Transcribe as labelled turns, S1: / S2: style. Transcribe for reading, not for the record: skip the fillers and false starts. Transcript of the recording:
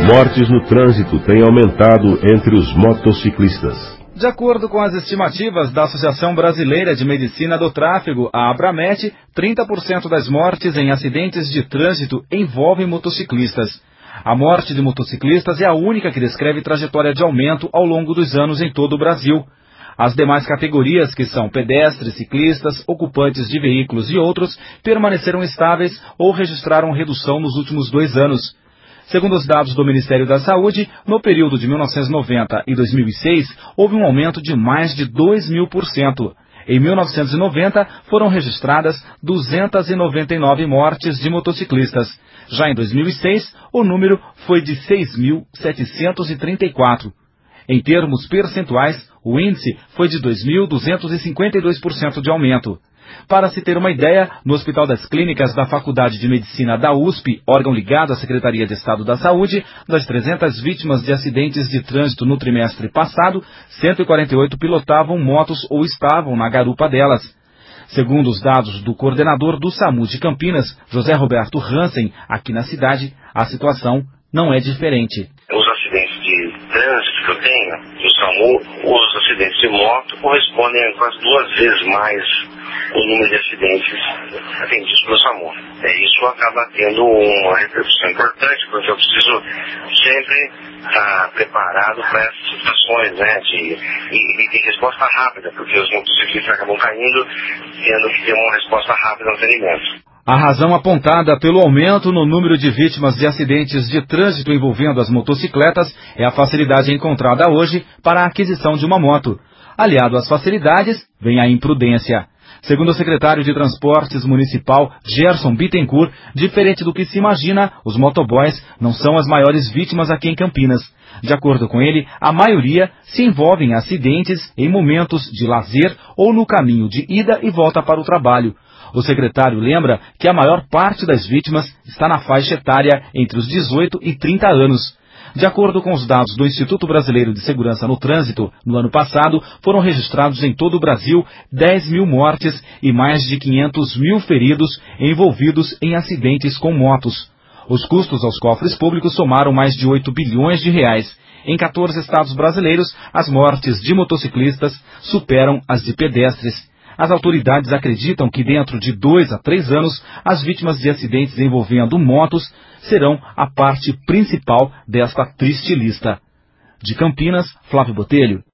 S1: Mortes no trânsito têm aumentado entre os motociclistas.
S2: De acordo com as estimativas da Associação Brasileira de Medicina do Tráfego, a Abramet, 30% das mortes em acidentes de trânsito envolvem motociclistas. A morte de motociclistas é a única que descreve trajetória de aumento ao longo dos anos em todo o Brasil. As demais categorias, que são pedestres, ciclistas, ocupantes de veículos e outros, permaneceram estáveis ou registraram redução nos últimos 2 anos. Segundo os dados do Ministério da Saúde, no período de 1990 e 2006, houve um aumento de mais de 2.000%. Em 1990, foram registradas 299 mortes de motociclistas. Já em 2006, o número foi de 6.734. Em termos percentuais, o índice foi de 2.252% de aumento. Para se ter uma ideia, no Hospital das Clínicas da Faculdade de Medicina da USP, órgão ligado à Secretaria de Estado da Saúde, das 300 vítimas de acidentes de trânsito no trimestre passado, 148 pilotavam motos ou estavam na garupa delas. Segundo os dados do coordenador do SAMU de Campinas, José Roberto Hansen, aqui na cidade, a situação não é diferente.
S3: Os acidentes de trânsito que eu tenho no SAMU, os acidentes de moto correspondem a quase 2 vezes mais o número de acidentes atendidos pelo SAMU. Isso acaba tendo uma repercussão importante, porque eu preciso sempre estar preparado para essas situações, né, e ter resposta rápida, porque os motociclistas acabam caindo, tendo que ter uma resposta rápida no atendimento.
S2: A razão apontada pelo aumento no número de vítimas de acidentes de trânsito envolvendo as motocicletas é a facilidade encontrada hoje para a aquisição de uma moto. Aliado às facilidades, vem a imprudência. Segundo o secretário de Transportes Municipal, Gerson Bittencourt, diferente do que se imagina, os motoboys não são as maiores vítimas aqui em Campinas. De acordo com ele, a maioria se envolve em acidentes em momentos de lazer ou no caminho de ida e volta para o trabalho. O secretário lembra que a maior parte das vítimas está na faixa etária entre os 18 e 30 anos. De acordo com os dados do Instituto Brasileiro de Segurança no Trânsito, no ano passado foram registrados em todo o Brasil 10.000 mortes e mais de 500.000 feridos envolvidos em acidentes com motos. Os custos aos cofres públicos somaram mais de 8 bilhões de reais. Em 14 estados brasileiros, as mortes de motociclistas superam as de pedestres. As autoridades acreditam que dentro de 2 a 3 anos, as vítimas de acidentes envolvendo motos serão a parte principal desta triste lista. De Campinas, Flávio Botelho.